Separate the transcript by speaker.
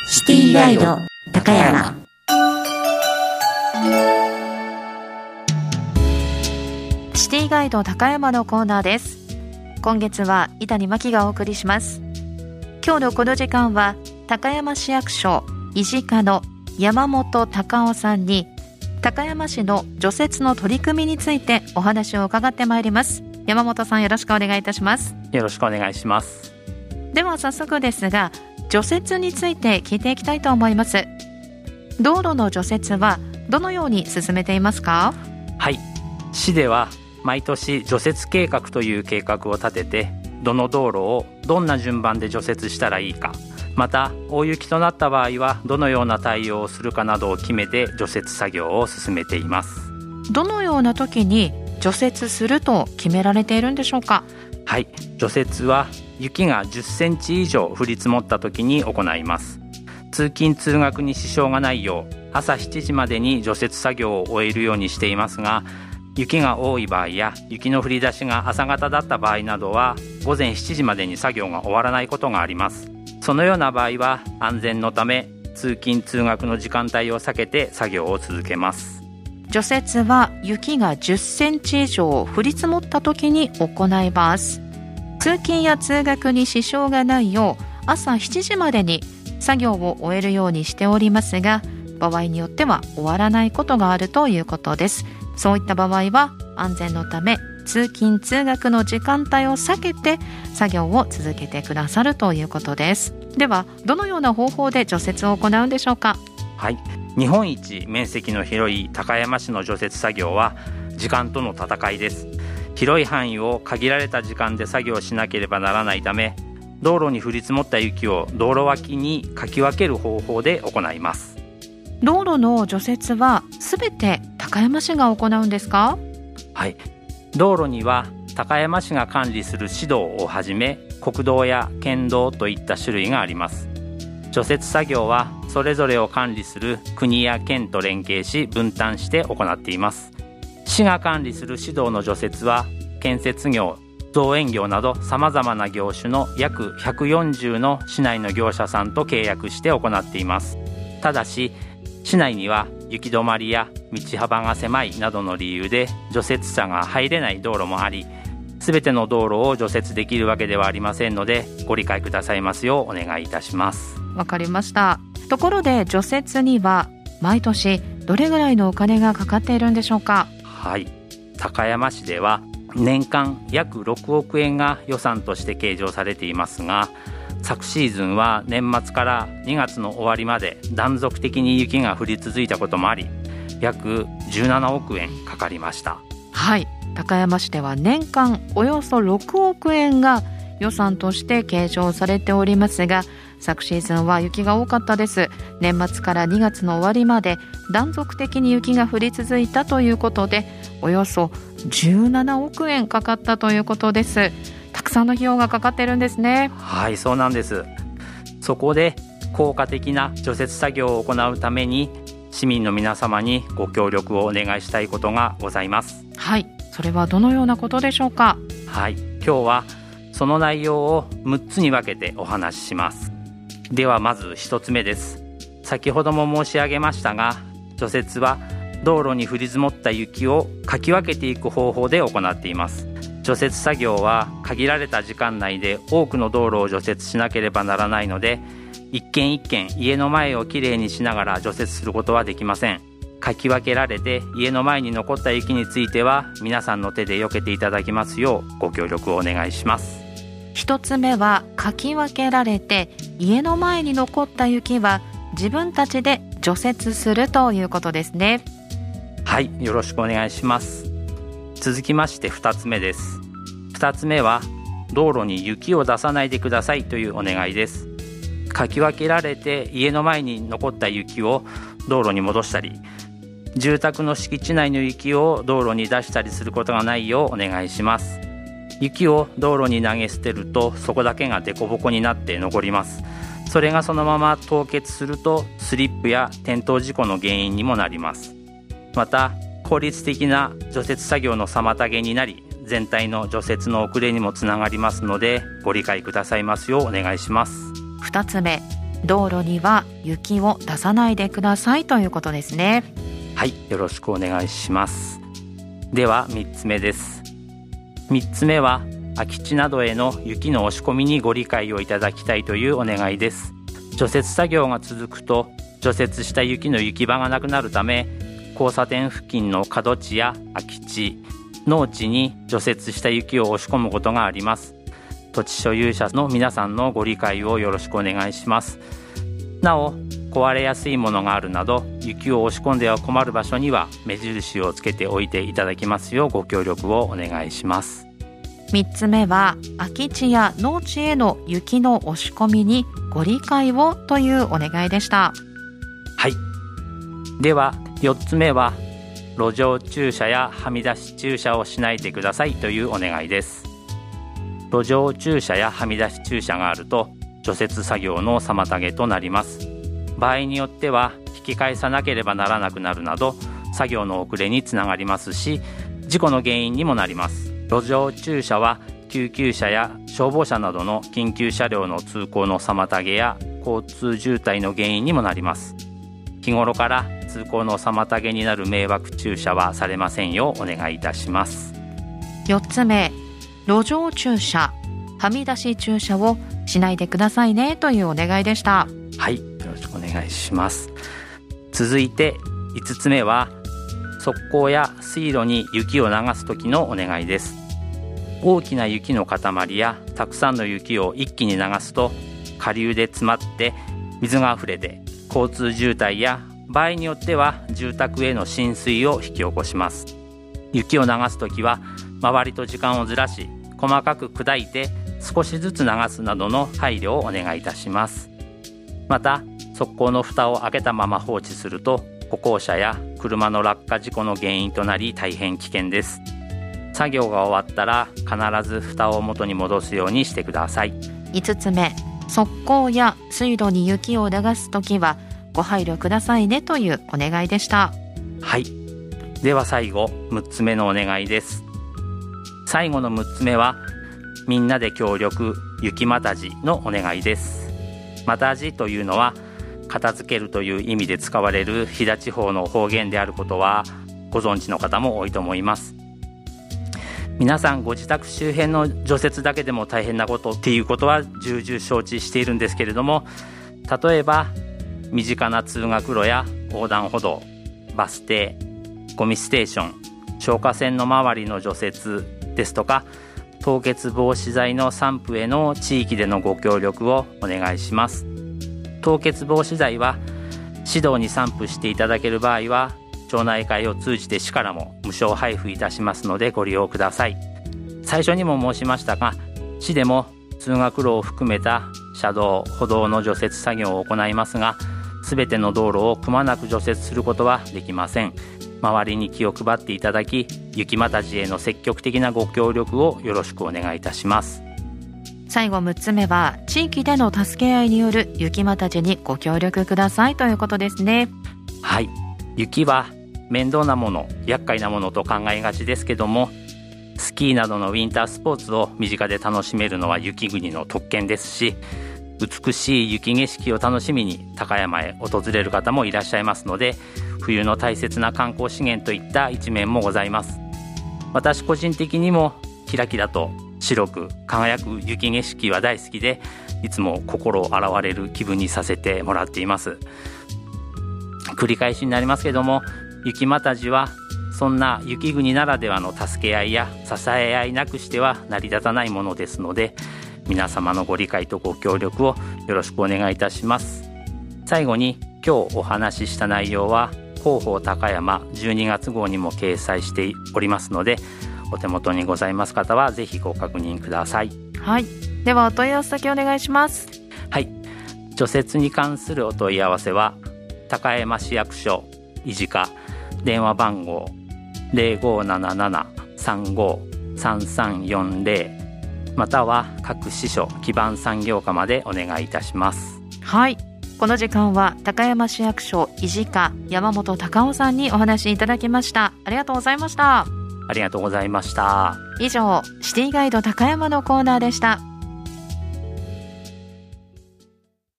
Speaker 1: シティガイド高山。
Speaker 2: シティガイド高山のコーナーです。今月は伊谷真希がお送りします。今日のこの時間は高山市役所維持課の山本隆夫さんに高山市の除雪の取り組みについてお話を伺ってまいります。山本さん、よろしくお願いいたします。
Speaker 3: よろしくお願いします。
Speaker 2: では早速ですが、除雪について聞いていきたいと思います。道路の除雪はどのように進めていますか？
Speaker 3: はい、市では毎年除雪計画という計画を立てて、どの道路をどんな順番で除雪したらいいか、また大雪となった場合はどのような対応をするかなどを決めて除雪作業を進めています。
Speaker 2: どのような時に除雪すると決められているんでしょうか？
Speaker 3: はい、除雪は雪が10センチ以上降り積もった時に行います。通勤通学に支障がないよう朝7時までに除雪作業を終えるようにしていますが、雪が多い場合や雪の降り出しが朝方だった場合などは午前7時までに作業が終わらないことがあります。そのような場合は安全のため通勤通学の時間帯を避けて作業を続けます。
Speaker 2: 除雪は雪が10センチ以上降り積もった時に行います。通勤や通学に支障がないよう朝7時までに作業を終えるようにしておりますが、場合によっては終わらないことがあるということです。そういった場合は安全のため通勤通学の時間帯を避けて作業を続けてくださるということです。ではどのような方法で除雪を行うんでしょうか？
Speaker 3: はい、日本一面積の広い高山市の除雪作業は時間との戦いです。広い範囲を限られた時間で作業しなければならないため、道路に降り積もった雪を道路脇にかき分ける方法で行います。
Speaker 2: 道路の除雪はすべて高山市が行うんですか？
Speaker 3: はい、道路には高山市が管理する市道をはじめ国道や県道といった種類があります。除雪作業はそれぞれを管理する国や県と連携し分担して行っています。市が管理する市道の除雪は建設業、造園業などさまざまな業種の約140の市内の業者さんと契約して行っています。ただし市内には雪止まりや道幅が狭いなどの理由で除雪車が入れない道路もあり、すべての道路を除雪できるわけではありませんのでご理解くださいますようお願いいたします。
Speaker 2: わかりました。ところで除雪には毎年どれぐらいのお金がかかっているんでしょうか？
Speaker 3: はい、高山市では年間約6億円が予算として計上されていますが、昨シーズンは年末から2月の終わりまで断続的に雪が降り続いたこともあり、約17億円かかりました。
Speaker 2: はい、高山市では年間およそ6億円が予算として計上されておりますが、昨シーズンは雪が多かったです。年末から2月の終わりまで断続的に雪が降り続いたということで、およそ17億円かかったということです。たくさんの費用がかかってるんですね。
Speaker 3: はい、そうなんです。そこで効果的な除雪作業を行うために市民の皆様にご協力をお願いしたいことがございます。
Speaker 2: はい、それはどのようなことでしょうか？
Speaker 3: はい、今日はその内容を6つに分けてお話しします。ではまず1つ目です。先ほども申し上げましたが、除雪は道路に降り積もった雪をかき分けていく方法で行っています。除雪作業は限られた時間内で多くの道路を除雪しなければならないので、一軒一軒家の前をきれいにしながら除雪することはできません。かき分けられて家の前に残った雪については皆さんの手で避けていただきますようご協力をお願いします。
Speaker 2: 一つ目はかき分けられて家の前に残った雪は自分たちで除雪するということですね。
Speaker 3: はい、よろしくお願いします。続きまして2つ目です。2つ目は道路に雪を出さないでくださいというお願いです。かき分けられて家の前に残った雪を道路に戻したり、住宅の敷地内の雪を道路に出したりすることがないようお願いします。雪を道路に投げ捨てるとそこだけがデコボコになって残ります。それがそのまま凍結するとスリップや転倒事故の原因にもなります。また効率的な除雪作業の妨げになり、全体の除雪の遅れにもつながりますのでご理解くださいますようお願いします。
Speaker 2: 2つ目、 道路には雪を出さないでくださいということですね。
Speaker 3: はい、よろしくお願いします。では3つ目です。3つ目は空き地などへの雪の押し込みにご理解をいただきたいというお願いです。除雪作業が続くと除雪した雪の行き場がなくなるため、交差点付近の角地や空き地、農地に除雪した雪を押し込むことがあります。土地所有者の皆さんのご理解をよろしくお願いします。なお、壊れやすいものがあるなど雪を押し込んでは困る場所には目印をつけておいていただきますようご協力をお願いします。
Speaker 2: 3つ目は空き地や農地への雪の押し込みにご理解をというお願いでした。
Speaker 3: はい。では4つ目は路上駐車やはみ出し駐車をしないでくださいというお願いです。路上駐車やはみ出し駐車があると除雪作業の妨げとなります。場合によっては引き返さなければならなくなるなど作業の遅れにつながりますし、事故の原因にもなります。路上駐車は救急車や消防車などの緊急車両の通行の妨げや交通渋滞の原因にもなります。日頃から通行の妨げになる迷惑駐車はされませんようお願いいたします。
Speaker 2: 4つ目、路上駐車、はみ出し駐車をしないでくださいねというお願いでした。
Speaker 3: はい、よろしくお願いします。続いて5つ目は側溝や水路に雪を流す時のお願いです。大きな雪の塊やたくさんの雪を一気に流すと下流で詰まって水があふれて交通渋滞や場合によっては住宅への浸水を引き起こします。雪を流すときは周りと時間をずらし細かく砕いて少しずつ流すなどの配慮をお願いいたします。また側溝の蓋を開けたまま放置すると歩行者や車の落下事故の原因となり大変危険です。作業が終わったら必ず蓋を元に戻すようにしてください。
Speaker 2: 5つ目、側溝や水路に雪を流すときはご配慮くださいねというお願いでした。
Speaker 3: はい。では最後6つ目のお願いです。最後の6つ目はみんなで協力雪またじのお願いです。またじというのは片付けるという意味で使われる飛騨地方の方言であることはご存知の方も多いと思います。皆さんご自宅周辺の除雪だけでも大変なことっていうことは重々承知しているんですけれども、例えば身近な通学路や横断歩道、バス停、ゴミステーション、消火栓の周りの除雪ですとか凍結防止剤の散布への地域でのご協力をお願いします。凍結防止剤は市道に散布していただける場合は町内会を通じて市からも無償配布いたしますのでご利用ください。最初にも申しましたが、市でも通学路を含めた車道・歩道の除雪作業を行いますが、すべての道路をくまなく除雪することはできません。周りに気を配っていただき、雪またじへの積極的なご協力をよろしくお願いいたします。
Speaker 2: 最後6つ目は地域での助け合いによる雪またじにご協力くださいということですね。
Speaker 3: はい、雪は面倒なもの、厄介なものと考えがちですけども、スキーなどのウィンタースポーツを身近で楽しめるのは雪国の特権ですし、美しい雪景色を楽しみに高山へ訪れる方もいらっしゃいますので、冬の大切な観光資源といった一面もございます。私個人的にもキラキラと白く輝く雪景色は大好きで、いつも心を洗われる気分にさせてもらっています。繰り返しになりますけども、雪またじはそんな雪国ならではの助け合いや支え合いなくしては成り立たないものですので、皆様のご理解とご協力をよろしくお願いいたします。最後に今日お話しした内容は広報高山12月号にも掲載しておりますので、お手元にございます方はぜひご確認ください。
Speaker 2: はい、ではお問い合わせ先お願いします。
Speaker 3: はい、除雪に関するお問い合わせは高山市役所維持課電話番号 0577-353340 または各支所基盤産業課までお願いいたします。
Speaker 2: はい、この時間は高山市役所維持課山本隆夫さんにお話いただきました。ありがとうございました。
Speaker 3: ありがとうございました。
Speaker 2: 以上、シティガイド高山のコーナーでした。